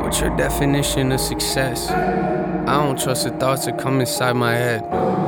What's your definition of success? I don't trust the thoughts that come inside my head.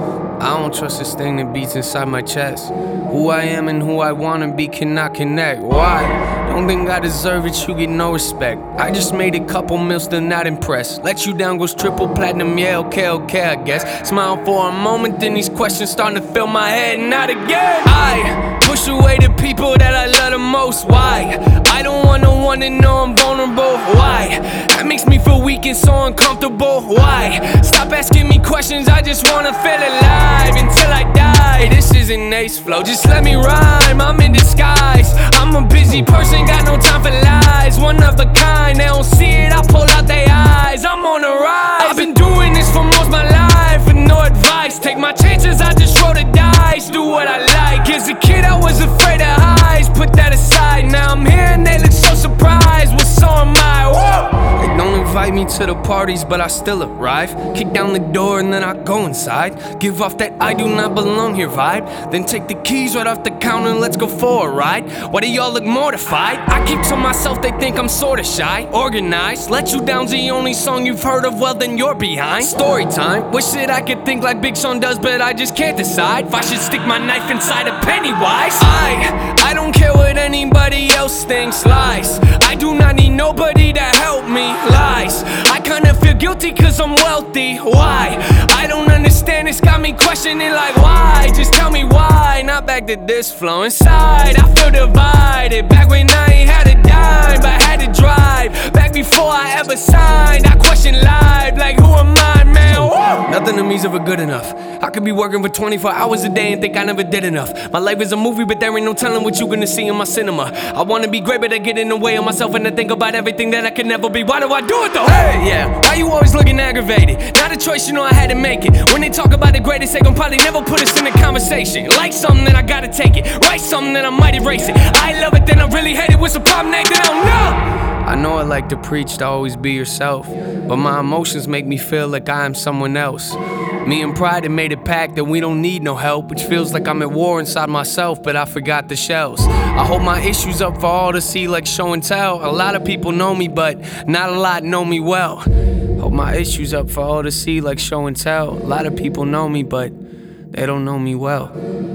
I don't trust this thing that beats inside my chest. Who I am and who I wanna be cannot connect. Why? Don't think I deserve it, you get no respect. I just made a couple mil, still not impressed. Let you down goes triple platinum, yeah, okay, I guess. Smile for a moment, then these questions starting to fill my head, not again. I push away the people that I love the most. Why? I don't want no one to know I'm vulnerable. Why? That makes me feel weak and so uncomfortable. Why? Stop asking me questions, I just wanna feel alive until I die. This isn't Ace Flow, just let me rhyme, I'm in disguise. I'm a busy person, got no time for lies. One of a kind, they don't see it, I pull out their eyes. I'm on the rise. I've been doing this for most my life with no advice. Take my chances, I just roll the dice. Do what I like. As a kid I was afraid of highs, put that aside. Now I'm here and they look so surprised. Well, so am I. Whoa! They don't invite me to the parties, but I still arrive. Kick down the door and then I go inside. Give off that I do not belong here vibe. Then take the keys right off the counter and let's go for a ride. Why do y'all look mortified? I keep to myself, they think I'm sorta shy. Organized, Let You Down's the only song you've heard of, well then you're behind. Story time, wish that I could think like Big Sean does, but I just can't decide if I should stick my knife inside a Pennywise. I don't care what anybody else thinks. Lies, I do not need nobody to help me. Lies, I kinda feel guilty cause I'm wealthy. Why? I don't understand, it's got me questioning like why? Just tell me why, not back to this flow inside. I feel divided, back when I ain't had a dime, but had to drive. Back before I ever signed, I question life, like who am I, man? Woo! Nothing to me's ever good enough. I could be working for 24 hours a day and think I never did enough. My life is a movie, but there ain't no telling what you gonna see in my cinema. I wanna be great, but I get in the way of myself and I think about everything that I could never be. Why do I do it though? Hey, yeah, why you always looking aggravated? Not a choice, you know I had to make it. When they talk about the greatest, they gon' probably never put us in a conversation. Like something, then I gotta take it. Write something, then I might erase it. I love it, then I really hate it. What's the problem, Nathan? I don't know. I know I like to preach to always be yourself, but my emotions make me feel like I am someone else. Me and pride have made a pact that we don't need no help, which feels like I'm at war inside myself, but I forgot the shells. I hold my issues up for all to see like show and tell. A lot of people know me, but not a lot know me well. Hold my issues up for all to see like show and tell. A lot of people know me, but they don't know me well.